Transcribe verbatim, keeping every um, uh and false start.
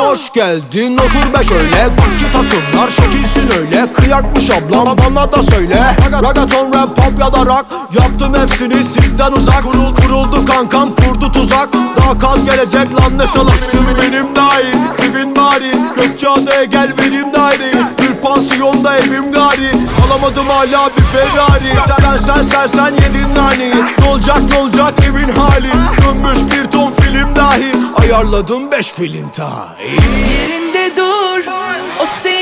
Hoş geldin otur be şöyle. Gucci takımlar şekilsin öyle. Kıyakmış ablam bana da söyle. Ragaton, rap, pop ya da rock, yaptım hepsini sizden uzak. Kurul, kuruldu kankam kurdu tuzak. Daha kaz gelecek lan ne salaksın. Benim dahil sevin bari. Gökçeada'ya gel vereyim daireyi. Bir pansiyonda evim gari. Alamadım hala bir Ferrari. Sen sen sen sen yedin naneyi. Ne olacak ne olacak evin hali. Dönmüş bir ton film dahi. Ayarladım beş film ta. Yerinde dur, o senin